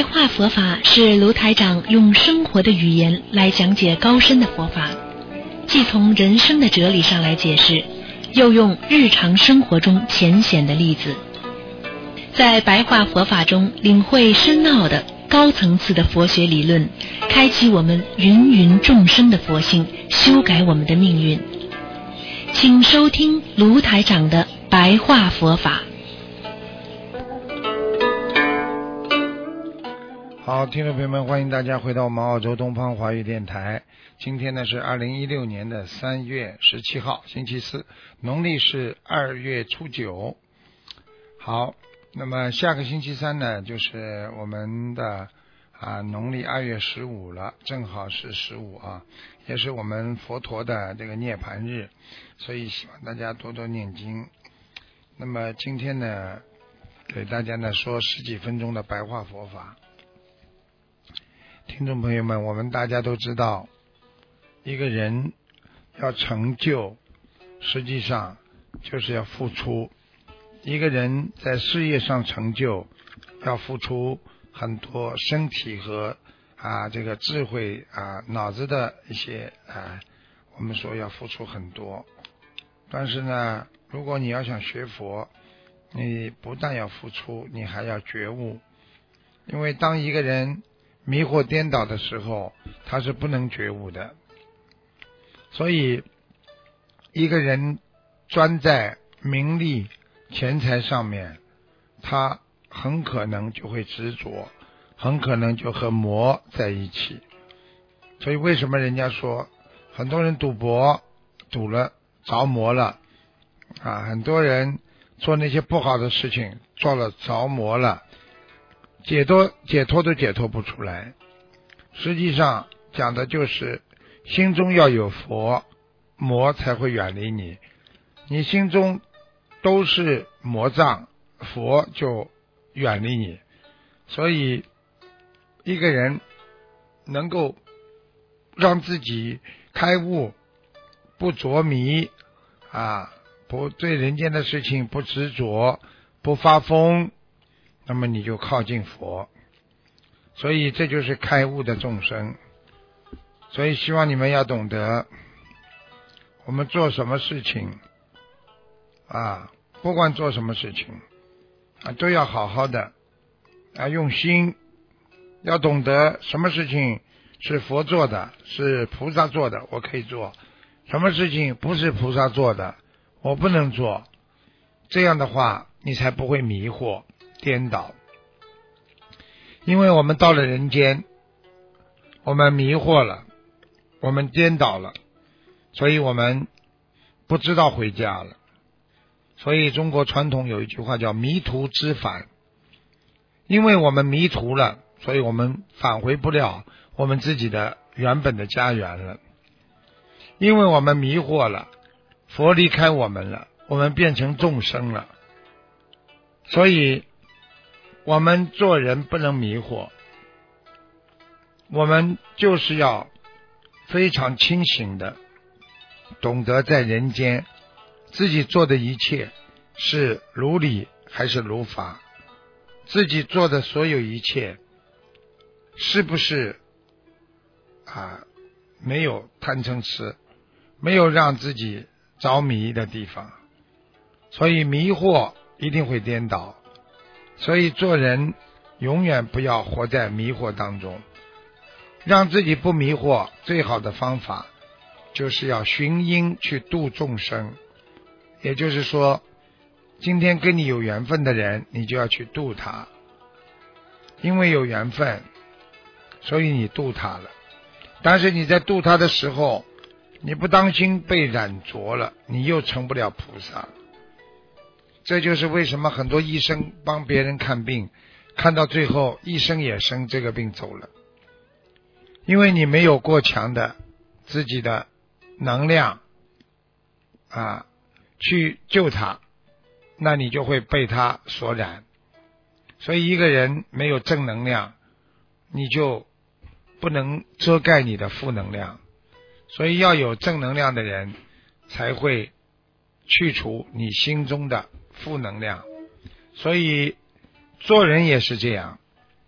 白话佛法是卢台长用生活的语言来讲解高深的佛法，既从人生的哲理上来解释，又用日常生活中浅显的例子，在白话佛法中领会深奥的高层次的佛学理论，开启我们芸芸众生的佛性，修改我们的命运。请收听卢台长的白话佛法。 好，听众朋友们，欢迎大家回到我们澳洲东方华语电台。今天呢是2016年的3月17号，星期四，农历是2月初9。好，那么下个星期三呢就是我们的农历2月15了，正好是15啊，也是我们佛陀的这个涅槃日，所以希望大家多多念经。那么今天呢给大家呢说10几分钟的白话佛法。听众朋友们，我们大家都知道，一个人要成就，实际上就是要付出。一个人在事业上成就，要付出很多身体和这个智慧脑子的一些我们说要付出很多。但是呢，如果你要想学佛，你不但要付出，你还要觉悟。因为当一个人迷惑颠倒的时候，他是不能觉悟的。所以一个人专在名利钱财上面，他很可能就会执着，很可能就和魔在一起。所以为什么人家说很多人赌博赌了着魔了很多人做那些不好的事情做了着魔了，解脱都解脱不出来。实际上讲的就是心中要有佛，魔才会远离你。你心中都是魔障，佛就远离你。所以一个人能够让自己开悟，不着迷不对人间的事情不执着，不发疯，那么你就靠近佛。所以这就是开悟的众生。所以希望你们要懂得，我们做什么事情不管做什么事情都要好好的用心，要懂得什么事情是佛做的，是菩萨做的，我可以做；什么事情不是菩萨做的，我不能做。这样的话你才不会迷惑颠倒。因为我们到了人间，我们迷惑了，我们颠倒了，所以我们不知道回家了。所以中国传统有一句话叫迷途知返。因为我们迷途了，所以我们返回不了我们自己的原本的家园了。因为我们迷惑了，佛离开我们了，我们变成众生了。所以我们做人不能迷惑，我们就是要非常清醒的懂得在人间自己做的一切是如理还是如法，自己做的所有一切是不是没有贪嗔痴，没有让自己着迷的地方。所以迷惑一定会颠倒，所以做人永远不要活在迷惑当中。让自己不迷惑，最好的方法就是要寻因去度众生。也就是说，今天跟你有缘分的人，你就要去度他。因为有缘分，所以你度他了。但是你在度他的时候，你不当心被染着了，你又成不了菩萨。这就是为什么很多医生帮别人看病，看到最后医生也生这个病走了。因为你没有过强的自己的能量去救他，那你就会被他所染。所以一个人没有正能量，你就不能遮盖你的负能量。所以要有正能量的人才会去除你心中的负能量。所以做人也是这样，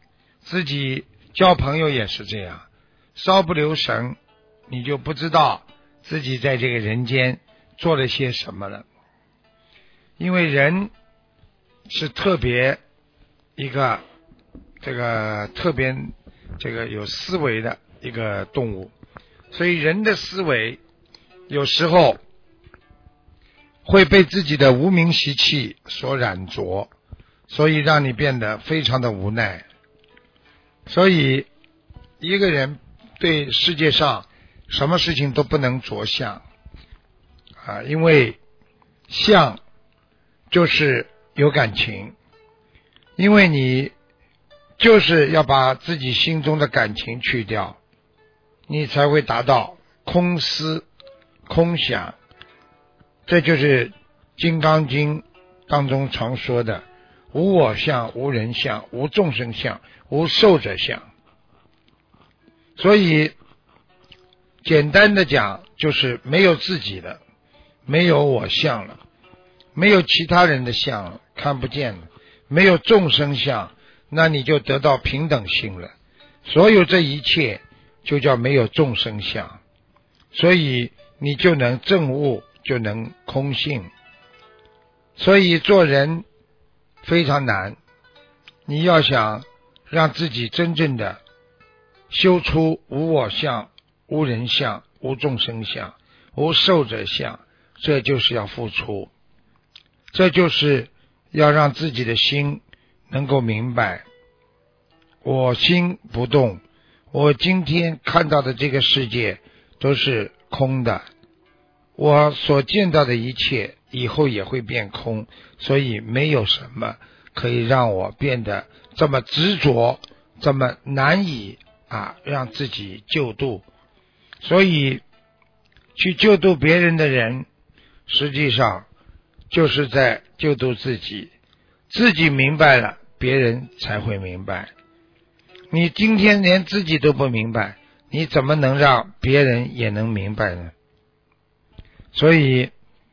自己交朋友也是这样，稍不留神你就不知道自己在这个人间做了些什么了。因为人是特别一个特别有思维的一个动物，所以人的思维有时候会被自己的无名习气所染着，所以让你变得非常的无奈。所以一个人对世界上什么事情都不能着相因为相就是有感情，因为你就是要把自己心中的感情去掉，你才会达到空思空想。这就是《金刚经》当中常说的无我相、无人相、无众生相、无寿者相。所以简单的讲就是没有自己的，没有我相了，没有其他人的相了，看不见了，没有众生相，那你就得到平等性了。所有这一切就叫没有众生相，所以你就能证悟，就能空性。所以做人非常难，你要想让自己真正的修出无我相、无人相、无众生相、无寿者相，这就是要付出，这就是要让自己的心能够明白，我心不动，我今天看到的这个世界都是空的，我所见到的一切以后也会变空，所以没有什么可以让我变得这么执着，这么难以让自己救度。所以去救度别人的人，实际上就是在救度自己，自己明白了，别人才会明白。你今天连自己都不明白，你怎么能让别人也能明白呢？所以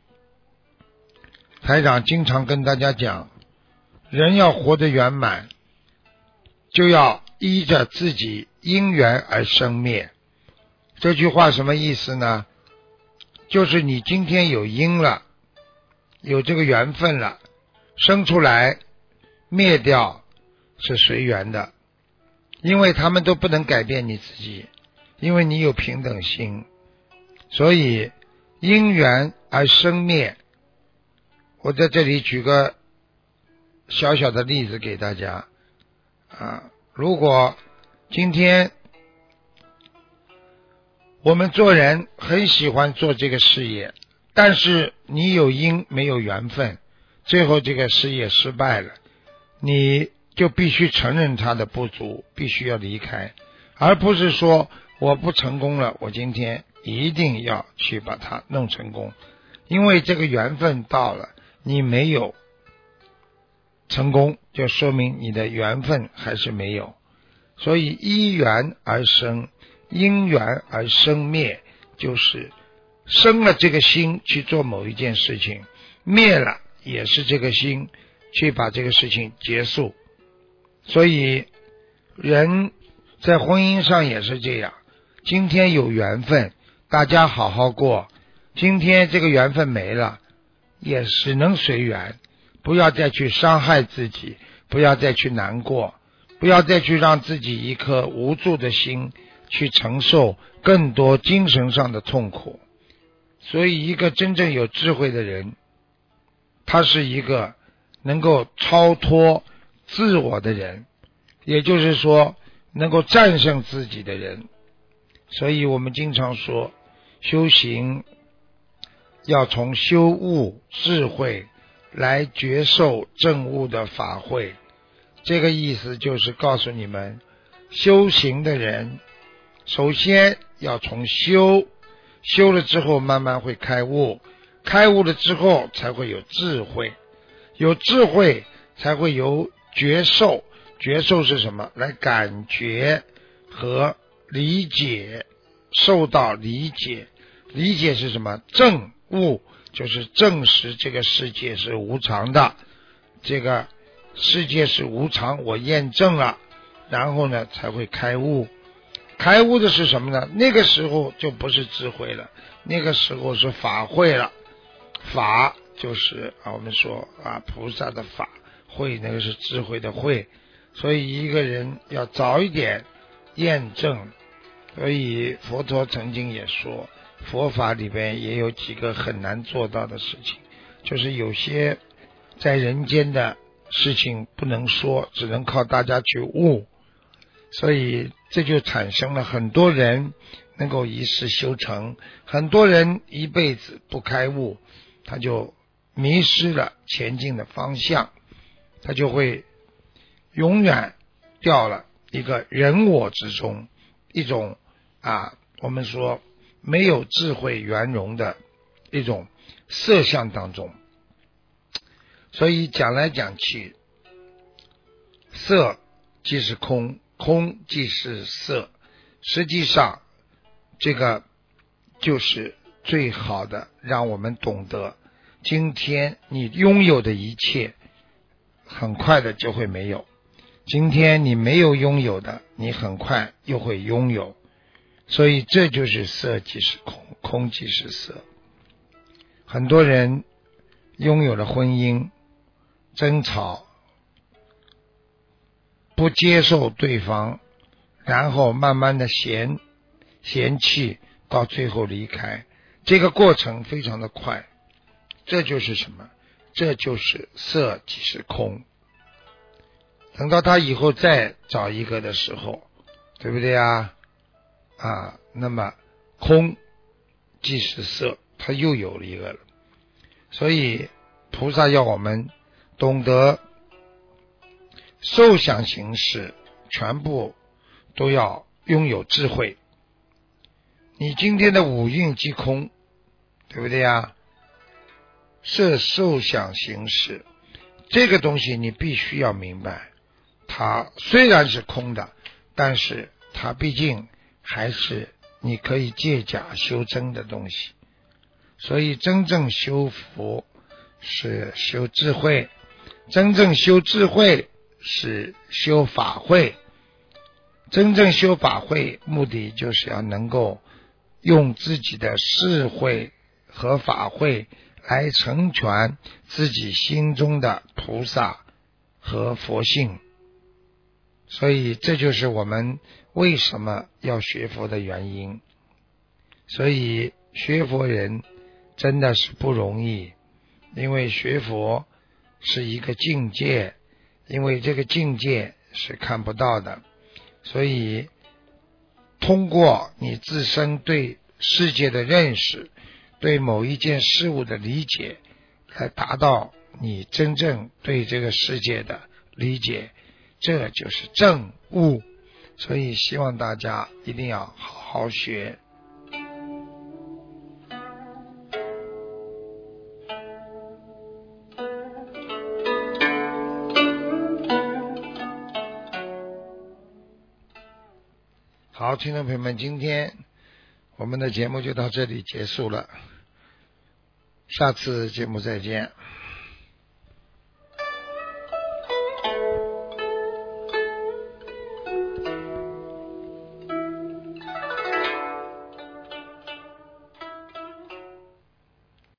台长经常跟大家讲，人要活得圆满，就要依着自己因缘而生灭。这句话什么意思呢？就是你今天有因了，有这个缘分了，生出来灭掉是随缘的，因为他们都不能改变你自己，因为你有平等心。所以因缘而生灭，我在这里举个小小的例子给大家如果今天我们做人很喜欢做这个事业，但是你有因没有缘分，最后这个事业失败了，你就必须承认它的不足，必须要离开，而不是说我不成功了，我今天一定要去把它弄成功。因为这个缘分到了，你没有成功，就说明你的缘分还是没有。所以依缘而生，因缘而生灭，就是生了这个心去做某一件事情，灭了也是这个心去把这个事情结束。所以人在婚姻上也是这样，今天有缘分大家好好过，今天这个缘分没了也只能随缘，不要再去伤害自己，不要再去难过，不要再去让自己一颗无助的心去承受更多精神上的痛苦。所以一个真正有智慧的人，他是一个能够超脱自我的人，也就是说能够战胜自己的人。所以我们经常说修行要从修悟智慧来觉受正悟的法会，这个意思就是告诉你们，修行的人首先要从修了之后慢慢会开悟，开悟了之后才会有智慧，有智慧才会有觉受，觉受是什么？来感觉和理解，受到理解，理解是什么？证悟，就是证实这个世界是无常的，这个世界是无常，我验证了， 然后呢才会开悟。开悟的是什么呢？那个时候就不是智慧了，那个时候是法会了。法就是我们说菩萨的法，慧那个是智慧的慧。所以一个人要早一点验证。所以佛陀曾经也说，佛法里边也有几个很难做到的事情，就是有些在人间的事情不能说，只能靠大家去悟。所以这就产生了很多人能够一世修成，很多人一辈子不开悟，他就迷失了前进的方向，他就会永远掉了一个人我之中，一种我们说没有智慧圆融的一种色相当中。所以讲来讲去，色即是空，空即是色，实际上这个就是最好的让我们懂得，今天你拥有的一切很快的就会没有，今天你没有拥有的，你很快又会拥有。所以这就是色即是空，空即是色。很多人拥有了婚姻，争吵，不接受对方，然后慢慢的嫌弃，到最后离开，这个过程非常的快。这就是什么？这就是色即是空。等到他以后再找一个的时候，对不对那么空即是色，他又有了一个了。所以菩萨要我们懂得受想行识全部都要拥有智慧。你今天的五蕴即空，对不对色受想行识这个东西你必须要明白，它虽然是空的，但是它毕竟还是你可以借假修真的东西。所以真正修福是修智慧，真正修智慧是修法会，真正修法会目的就是要能够用自己的智慧和法会来成全自己心中的菩萨和佛性。所以这就是我们为什么要学佛的原因。所以学佛人真的是不容易，因为学佛是一个境界，因为这个境界是看不到的，所以通过你自身对世界的认识，对某一件事物的理解，来达到你真正对这个世界的理解，这就是正悟。所以希望大家一定要好好学。好，听众朋友们，今天我们的节目就到这里结束了，下次节目再见。